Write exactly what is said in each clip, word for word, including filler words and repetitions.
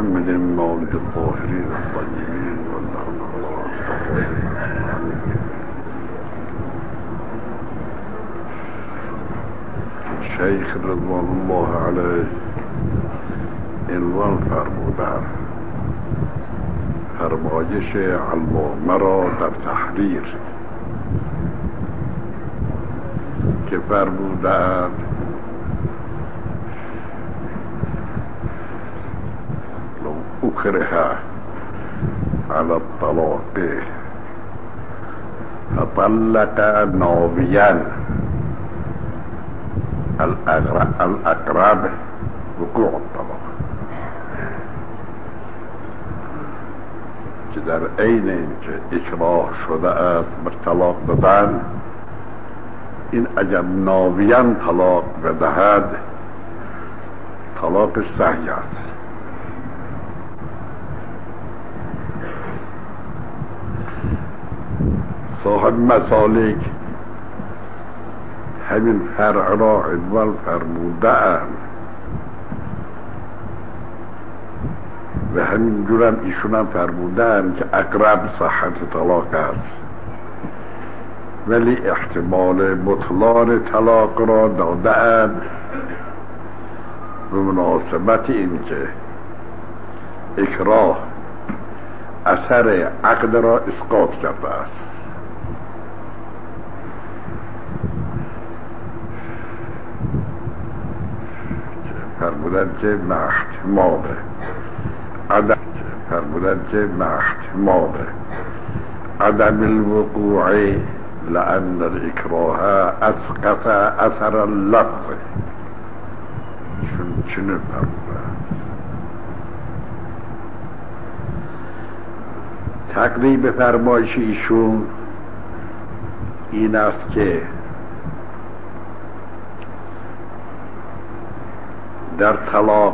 محمد المولد الطاهرين الطيبين شیخ رضوان الله علیه عنوان فرمودند فرمایش علامه را در تحریر که فرمودند لو اکره على الطلاق فطلق ناويا الاقرب وقوع الطلاق، که در عین اینکه اکراه شده است بر طلاق دادن، این اگر ناویان طلاق بدهد طلاقش صحیح است. صاحب مسالک همین فرع را عنوان فرموده‌اند و همین جورم ایشون هم فرموده‌اند که اقرب صحت طلاق است، ولی احتمال بطلان طلاق را داده‌اند به مناسبت این که اکراه اثر عقد را اسقاط کرده است. فرمودن که محتمال عدم فرمودن که محتمال عدم الوقوع لأن الاکراه اسقط اثر اللفظ. چون چنین فرمودن تقریب فرمایش ایشون این است که در طلاق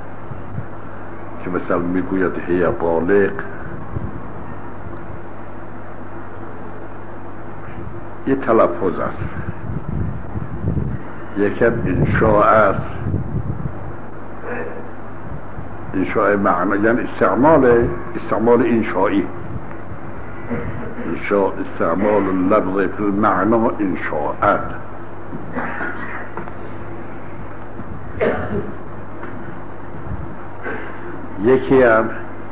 که مثلا میگوید هی طالق، یه تلفظ است، یکی انشاء است، انشاء معنی یعنی استعمال استعمال انشایی، انشاء استعمال اللفظ فی المعنى انشاء. یکی هم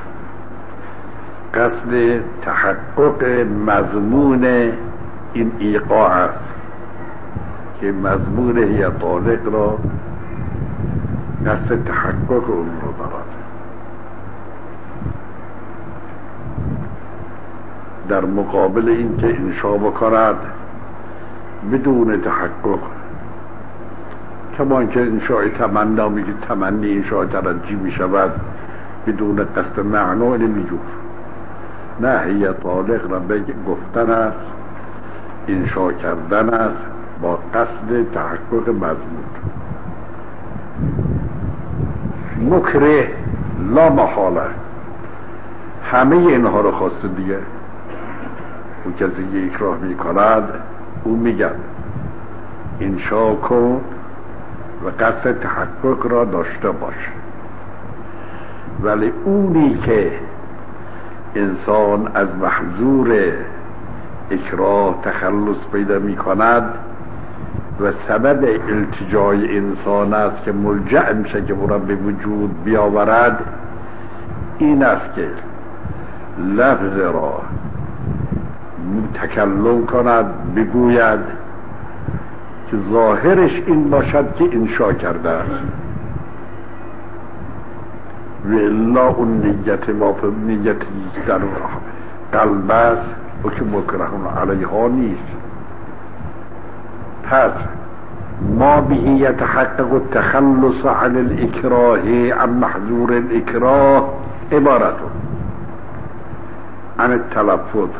قصد تحقق مضمون این ایقاع است که مضمون هی طالق را قصد تحقق اون رو دارد. در مقابل این که انشا بکند بدون تحقق، کما که انشاء تمنا میگه تمنی انشاء ترجی میشود بدون قصد معنا نمیجور. نه، هی طالق را بگه گفتن است، انشاء کردن است با قصد تحقق مضمون. مکره لا محاله همه اینها رو خواسته دیگه. اون کسی که اکراه میکند او میگن انشاء کن و قصد تحقق را داشته باش، ولی اونی که انسان از محظور اکراه تخلص پیدا می کند و سبب التجای انسان است که ملجأ میشه که او را به وجود بیاورد، این است که لفظ را تکلم کند، بگوید که ظاهرش این باشد که انشا کرده است، و الا اون نیت ما پر نیتی در قلب است و که مکرهون علیها نیست. پس ما به یتحقق التخلص عن الاکراه عن محظور الاکراه عبارت عن التلفظ.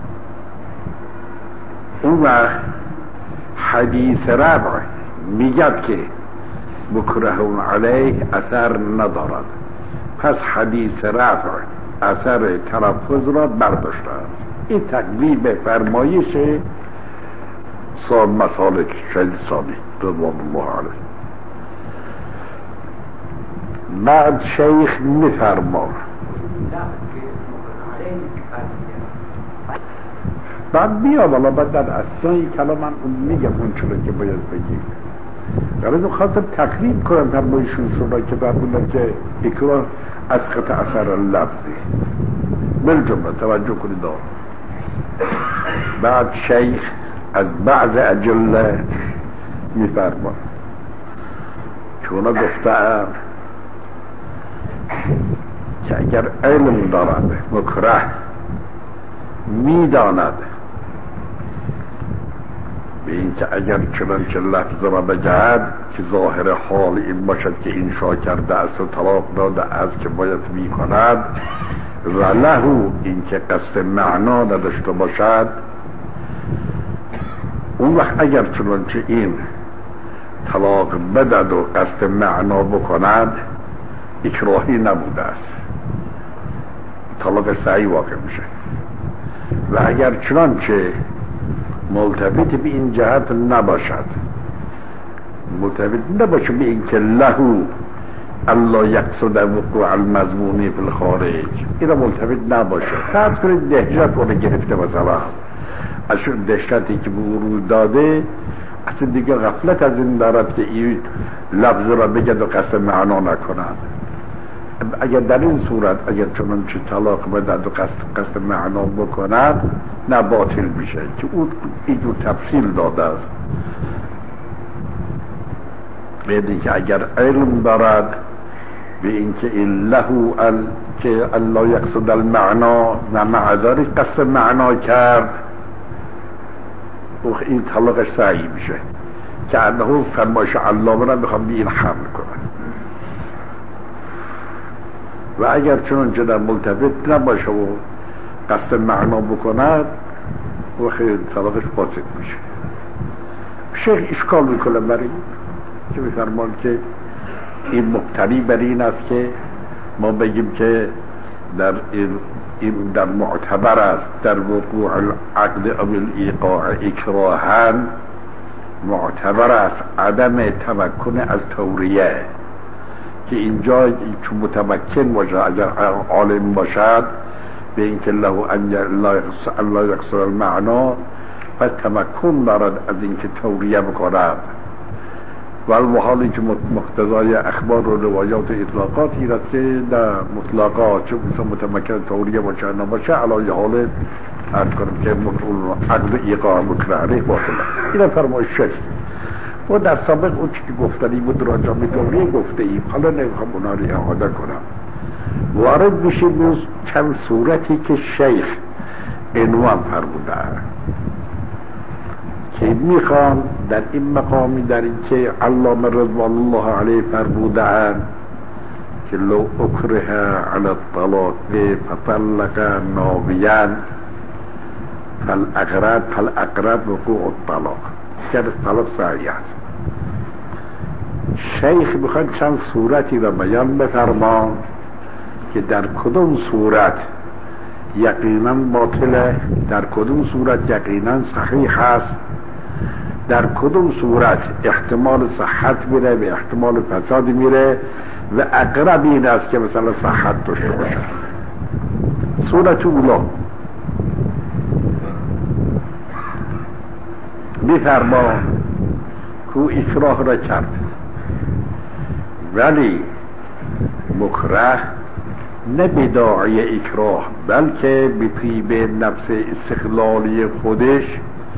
اون وقت حدیث ربع میگد که مکرهون علیه اثر ندارد، پس حدیث رفع اثر تلفظ را برداشته است. این تقریب فرمایش صاحب مسالک شهید ثانی رضوان الله علیه. بعد شیخ میفرما بعد میاد والا بعد در اصلای کلام من اون میگم اون چرا که باید بگیم یعنی دو خواستم تقریب کنم فرمایشون شما که فرمودن که اکراه از قطع اثر لفظی بالجمله توجه کنید دار. بعد شیخ از بعض اجله میفرما که اونا گفتن که اگر علم دارد مکره میداند به این که اگر چنانچه لفظ را بگرد که ظاهر حال این باشد که انشا کرده است و طلاق داده است که باید می کند و لهو این که قصد معنا نداشته باشد، اون وقت اگر چنانچه این طلاق بدد و قصد معنا بکند اکراهی نبوده است، طلاق صحیح واقع میشه. و اگر چنانچه ملتفت به این جهت نباشد، ملتفت نباشه به این که لهو الله یقصد وقوع المضمونی فی الخارج، این را ملتفت نباشه. فرض کنید دهشت رو گرفته مثلا از دهشتی که به ورود داده اصلا دیگه غفلت از این دارد که این لفظ را بگد و قصد معنا نکند. اگر در این صورت اگر چنانچه طلاق بدد و قصد قصد معنا بکند نه باطل میشه که او اینجور تفصیل داده است. بیدی که اگر علم دارد به اینکه این لهو ال که الله یقصد المعنا و معذاری قصد معنا کرد این طلاقش صحیح میشه که انه فرمایش علامه را میخوام به این حمل کنه. و اگر چنانچه در ملتفت نباشه و قصد معنا بکند و خیلی طلاقش فاسد میشه. شیخ اشکال میکنه برای این که میفرمان که این مبتنی بر این است که ما بگیم که در این, این در معتبر است در وقوع العقد او الایقاع اکراهن معتبر است عدم تمکن از توریه، که اینجا چون متمکن باشه اگر عالم باشد به اینکه له الله یقصد المعنا پس تمکن دارد از اینکه توریه بکند. و حالی که مقتضای اخبار و روایات و اطلاقات این است که در مطلقات چون مثلا متمکن توریه باشه نباشه علای حال عرض کنم که عقد ایقاع مکرهه باطله. این فرمایش شیخ و در سابق اون چی که گفتنی بود راجع به توریه گفته ایم، حالا نمیخوام اونا رو اعاده کنم. وارد میشیم از چند صورتی که شیخ عنوان فرموده که میخوام در این مقامی در این که علامه رضوان الله علیه فرموده که لو اکره علی الطلاق فطلق ناویا فالاقرب فالاقرب وقوع الطلاق، که طلاق صحیح است. شیخ میخواد چند صورتی را بیان بفرما که در کدوم صورت یقینا باطله، در کدوم صورت یقینا صحیح است، در کدوم صورت احتمال صحت میره به احتمال فساد میره و اقرب این است که مثلا صحت داشته باشه. صورت اولا میفرما که اکراه را کرد ولی مکره نه بداعی اکراه بلکه به طیب نفس استقلالی خودش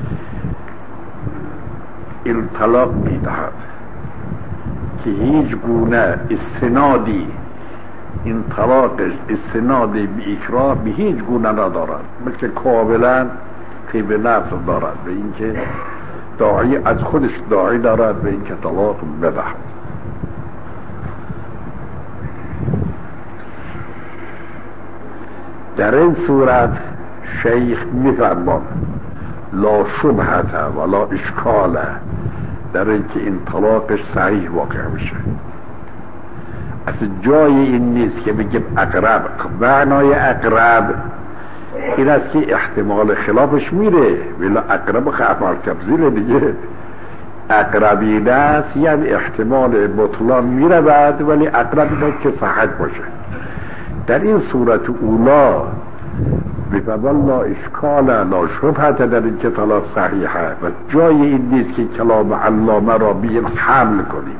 این طلاق میدهد که هیچ گونه استنادی این طلاقش استنادی به اکراه به هیچ گونه ندارد، بلکه کاملا طیب نفس دارد به اینکه داعی از خودش داعی دارد به اینکه طلاق بدهد. در این صورت شیخ میفرماد لا شبهت ولا اشکال در اینکه این طلاقش صحیح واقع میشه. اصلا جای این نیست که بگیم اقرب. معنای اقرب این است که احتمال خلافش میره، ولی اقرب خفر تفضیل دیگه اقربین است یعنی احتمال بطلان میرود ولی اقربین است که صحت باشه. در این صورت اولا بفضل لا اشکال لا شبهت در این که طلاق صحیحه و جای این نیست که کلام علامه را به این حمل کنیم.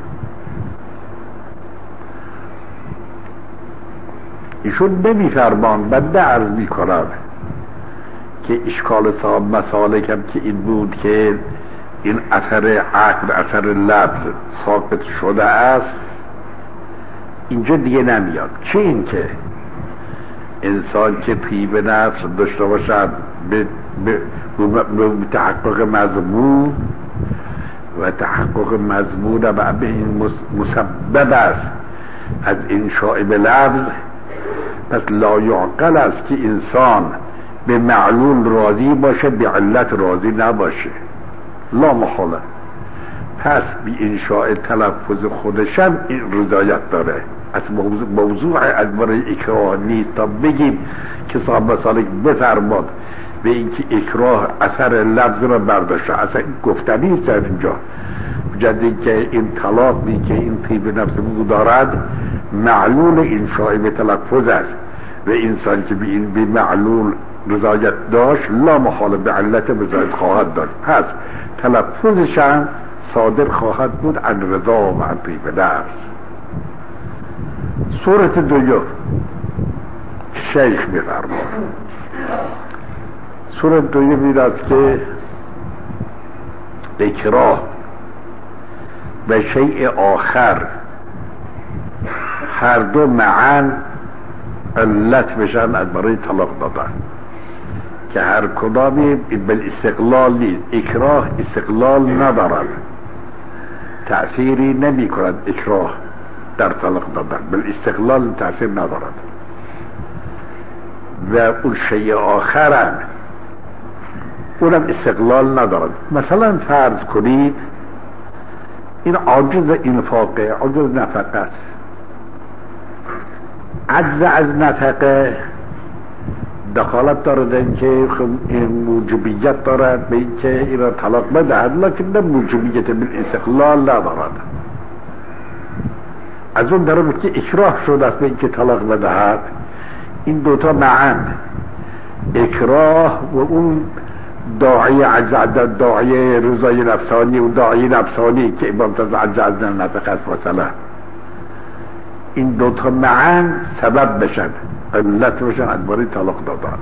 ایشون نمیفرمان، بنده عرض میکنم که اشکال صاحب مسالکم که این بود که این اثر عقل اثر لفظ ثابت شده است، اینجا دیگه نمیاد. چه این که انسان که طیب نفس داشته باشد به, به, به تحقق مضمون و تحقق مضمون و به این مسبب است از انشاء به لفظ، پس لا یعقل است که انسان به معلول راضی باشه به علت راضی نباشه، لا محاله. پس بی انشاء تلفظ خودشم این رضایت داره. از موضوع, موضوع از برای اکراه نیست تا بگیم که صاحب مسالک بفرماد به اینکه اکراه اثر لفظ را برداشته، اصلا گفتنی است در اینجا. جدی که این طلاقی که این طیب نفس بود دارد معلول انشاء به تلفظ است و انسان که به این به معلول رضایت داشت لا محاله به علت رضایت خواهد داشت، پس تلفظش هم صادر خواهد بود عن رضا و عن طیب نفس. صورت دوم شیخ می‌فرماید، صورت دوم این است که اکراه و شیء آخر هر دو معا علت بشن از برای طلاق دادن که هر کدامی بالاستقلال نیست. اکراه استقلال ندارد، تأثیری نمی کند اکراه در طلاق دادن، بالاستقلال تأثیر ندارد. و اون شیء آخر اونم استقلال ندارد. مثلا فرض کنید این عاجز انفاقه، عاجز نفقه است. عجز از نفقه دخالت دارد اینکه این موجبیت دارد به اینکه این را طلاق بدهد، لکن نه موجبیت بالاستقلال ندارد. از اون طرف که اکراه شده است به اینکه طلاق بدهد، این دوتا معا اکراه و اون داعی عجز داعی رضای نفسانی و داعی نفسانی که امامتاز عجز از نفقه است مثلا، این دوتا معا سبب بشن علت بشن از برای طلاق دادن.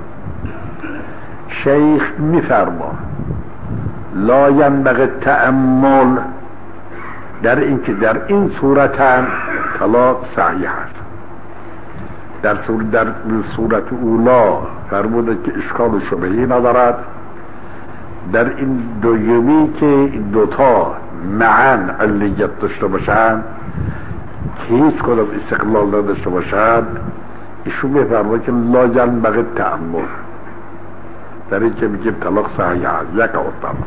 شیخ میفرما لا ینبغی تأمل در این که در این صورت هم طلاق صحیح است. در صورت, در صورت اولا فرموده که اشکال و شبهی ندارد. در این دویمی که این دوتا معا علیت داشته باشن که هیچ کدام استقلال نداشته باشن، ایشون میفرماید که لا ینبغی تأمل در این که میگیم طلاق صحیح است، یک اور طلاق.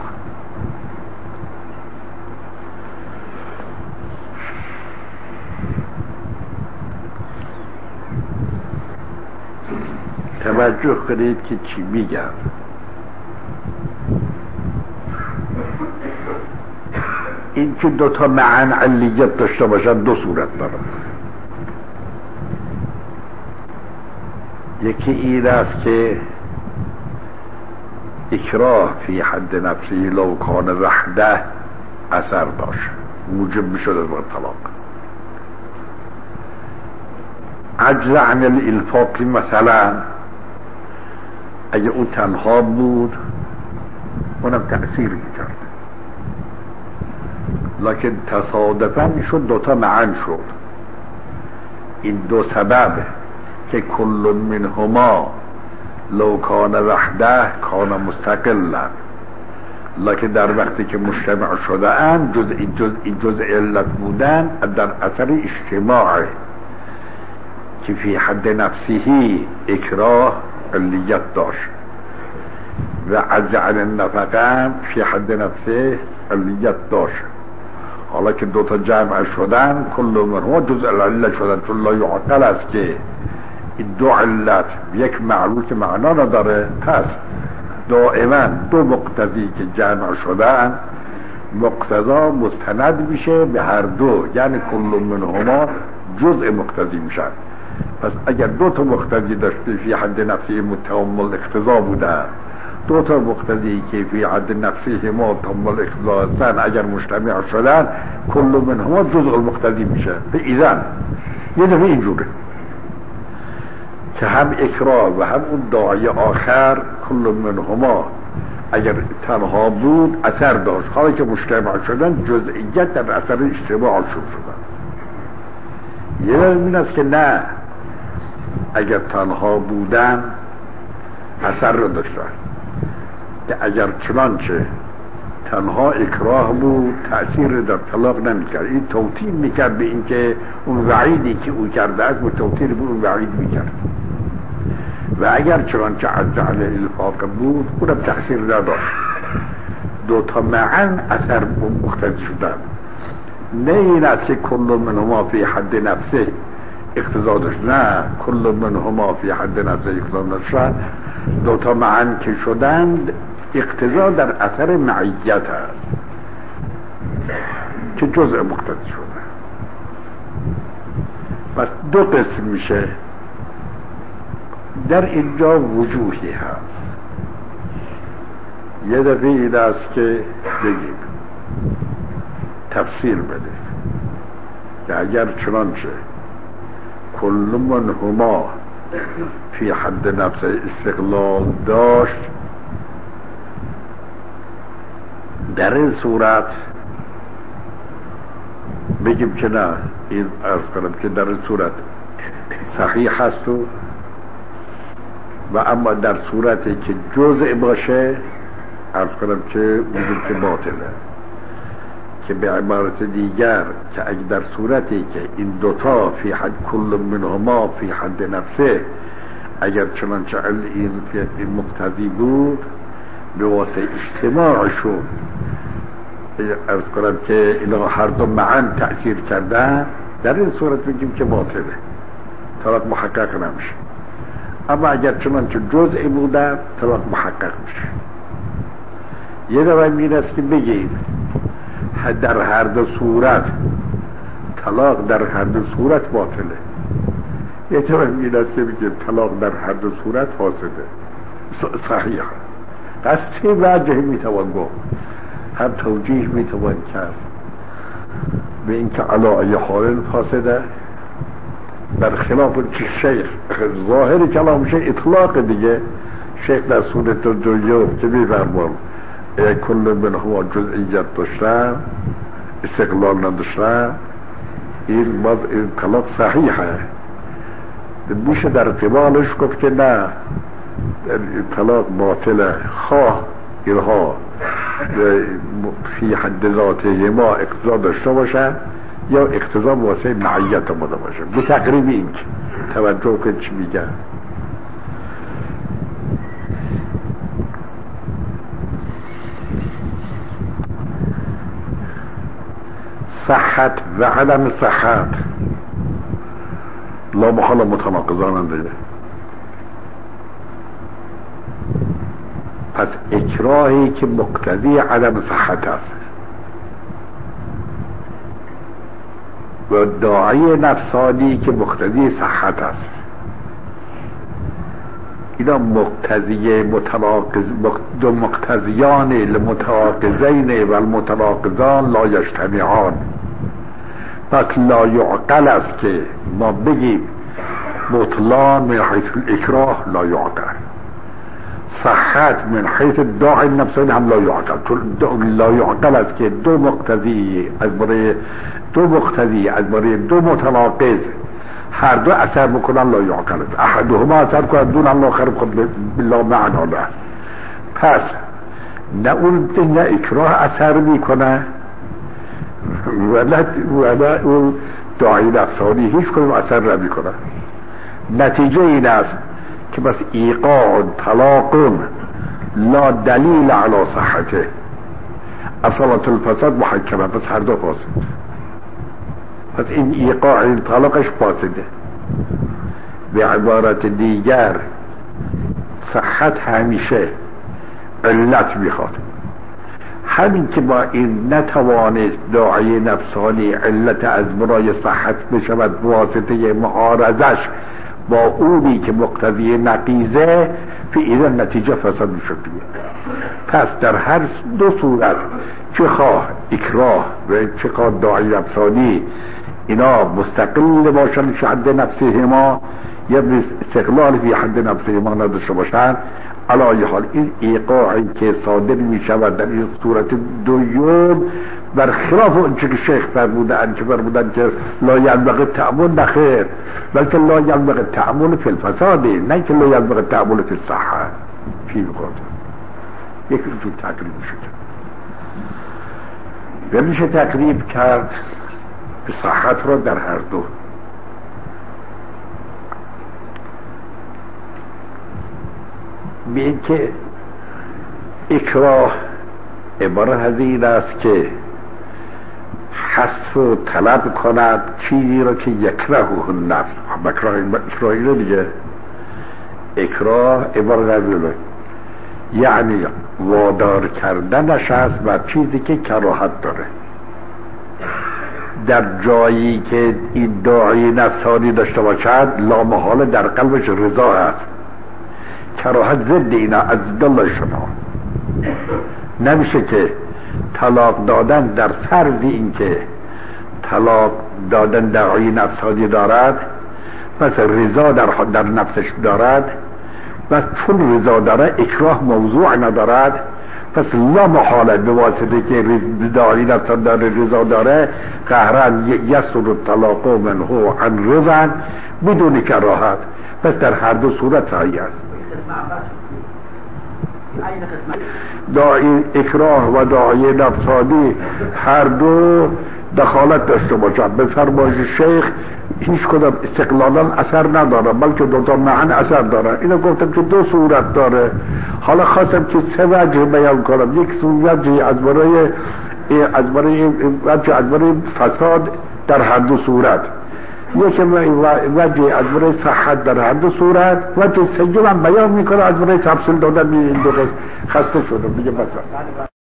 توجه کنید که چی میگن. این که دوتا معن علیت داشته باشن دو صورت دارن. یکی این است که اکراه فی حد نفسی لو کان وحده اثر داشت، موجب میشد از طلاق. عجز عن الانفاق مثلا اگه اون تنها بود اونم تأثیر میکرد، لکن تصادفاً شد دوتا معن شد. این دو سبب که کل منهما لو کان وحده کان مستقلا، لکن در وقتی که مجتمع شده اند جزء جزء جزء علت بودن در اثر اجتماع که فی حد نفسه اکراه علیت داشت و عجز عن النفقه فی حد نفسه علیت داشت. حالا که دوتا جمع شدن کل منهما جزء علت شدن، چون لا یعقل است که این دو علت یک معلول که معنا نداره، پس دائما دو مقتضی که جمع شدن مقتضا مستند میشه به هر دو، یعنی کل منهما جزء مقتضی میشن. پس اگر دو تا مقتضی داشته فی حد نفسی متعامل اقتضا بوده، دو تا مقتضی که فی حد نفسی ما متعامل اقتضا هستن اگر مجتمع شدن کل منهما جزء المقتضی میشه. به ایزن یه دفعه اینجوره که هم اکراه و هم اون داعی آخر کل منهما اگر تنها بود اثر داشت، حالا که مجتمع شدن جزئیت در اثر اجتماع شدن. یه دفعه این است که نه، اگر تنها بودن اثر رو داشتن، که اگر چنانچه تنها اکراه بود تأثیر در طلاق نمیکرد. این توطین میکرد به این که اون وعیدی که او کرده است توطین به اون وعید میکرد. و اگر چنانچه عز علیه الفاق بود اونم تأثیر نداشت. دو تا معن اثر مختلف شدن. نه این است که کل منهما فی حد نفسه اقتضا داشت، نه، کل منهما فی حد نفسه اقتضا داشت. دو تا معن که شدند اقتضا در اثر معیت است که جزء مقتضی شده. پس دو قسم میشه. در اینجا وجوهی هست. یه دفعه این است که بگیم تفسیر بده که اگر چنانچه کل منهما فی حد نفس استقلال داشت، در این صورت بگیم که نه، این عرض کنم که در این صورت صحیح هست و و اما در صورتی که جزء باشه عرض کنم که وجود که باطله. که به عبارت دیگر که اگر در صورتی که این دوتا فی حد کل منهما فی حد نفسه اگر چنانچه این این مقتضی بود به واسه اجتماعشون عرض کنم که اینا هر دو معن تأثیر کردن، در این صورت بگیم که باطله، طلاق محقق نمیشه. اما اگر چنانچه جزئی بودن طلاق محقق میشه. یه دفعه میرست که بگیم در هر دو صورت طلاق در هر دو صورت باطله. یه دفعه میرست که بگیم طلاق در هر دو صورت فاسده. صحیح از چه وجه میتوان گفت؟ هم توجیه میتوان کرد به اینکه علی ای حال فاسده، برخلاف شیخ ظاهر کلامش اطلاق دیگه. شیخ در صورت الجیوب که میفرمان کل منهما جزئیت داشتن استقلال نداشتن، این باز این طلاق صحیحه. میشه در قبالش گفت که نه، طلاق باطله، خواه اینها فی حد ذاته ما اقتضا داشته باشن یا اقتضا واسه معیت ماده باشه. به تقریب این توجه که چی میگن. صحت و عدم صحت لا محال متناقضانند دیگه. پس اکراهی که مقتضی عدم صحت است و داعی نفسانی که مقتضی صحت است، اینا مقتضی متناقض دو مقتضیان المتناقضین و المتناقضان لا یجتمعان. پس لا یعقل است که ما بگیم بطلان من حیث الاکراه لا یعقل، صحت من حیث داعی نفسانی هم لا یعقل. لا یعقل است که دو مقتضی از برای دو مقتضی از برای دو متناقض هر دو اثر بکنن لا یعقل است. احدهما اثر کنن دون الله آخر خود بلا معنا له. پس نه اون نه اکراه اثر میکنه ولا ولا اون داعی نفسانی هیچ کنم اثر نمیکنه. نتیجه این است که بس ایقاع طلاق لا دلیل علی صحته، اصالت الفساد محکمه، پس هر دو فاسد. پس این ایقاع این طلاقش فاسده. به عبارت دیگر صحت همیشه علت میخواد. همین که با این نتوانست داعی نفسانی علت از برای صحت بشود واسطه معارضش با اونی که مقتضی نقیزه، فی این نتیجه فساد میشد. پس در هر دو صورت، چه خواه اکراه و چه خواه داعی نفسانی، اینا مستقل باشن فی حد نفسه ما یا استقلال فی حد نفسه ما نداشته باشن. علایه حال این ایقاعی که صادر می شود در این صورت دویون برخلاف اونچه که شیخ فرمودن که فرمودن که لا ینبغی التأمل، نخیر، بلکه لا ینبغی التأمل فی الفساد، نه که لا ینبغی التأمل فی الصحة. فی میگوید یک جور تقریب شد و میشه تقریب کرد به صحت را در هر دو. به این که اکراه عبارت از این است که حس و طلب کند چیزی را که یکرهه النفس. اکراه اکراهی رو دیگه اکراه عبارت از این، یعنی وادار کردنش است و چیزی که کراهت داره. در جایی که این داعی نفسانی داشته باشد لامحاله در قلبش رضا است. کراهت ضد اینا از دل شما. نمیشه که طلاق دادن در فرض این که طلاق دادن داعی نفسانی دارد، پس رضا در در نفسش دارد، و چون رضا داره اکراه موضوع ندارد، پس لا محاله به واسطه که داعی نفسان داره رضا داره قهرن یسر الطلاق منه عن رضا بدون کراهت. پس در هر دو صورت صحیح است. داعی اکراه و داعی نفسانی هر دو دخالت داشته باشند. به فرمایش شیخ هیچ کدام استقلالا اثر نداره، بلکه دوتا معن اثر داره. اینو گفتم که دو صورت داره. حالا خواستم که سه وجه بیان کنم. یک وجه از برای از برای وجه از برای فساد در هر دو صورت، یک وجه از برای صحت در هر دو صورت، وجه سوم بیان میکنه از برای تفصیل دادن این دو قسم. خسته شدم دیگه. مثلا